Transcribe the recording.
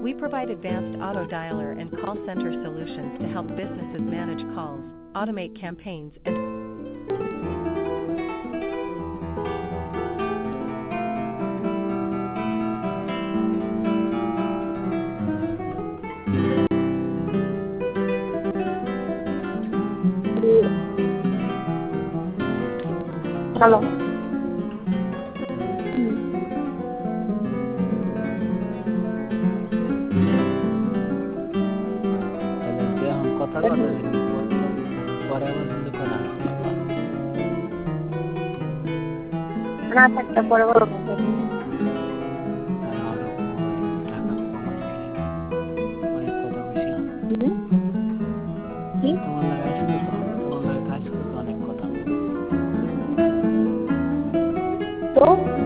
We provide advanced auto dialer and call center solutions to help businesses manage calls, automate campaigns, and hello. তাহলে যে এখন কথা কথা কিন্তু পরে আবার কিন্তু কথা হবে। না থাকতে পরে বড় কথা। কারণ আমরা কমাই টাকা কমাই গেলে অনেক কথা বলছিলাম। কি? তোমার লাগে আসলে তোমার লাগে কাজ করতে অনেক কথা। তো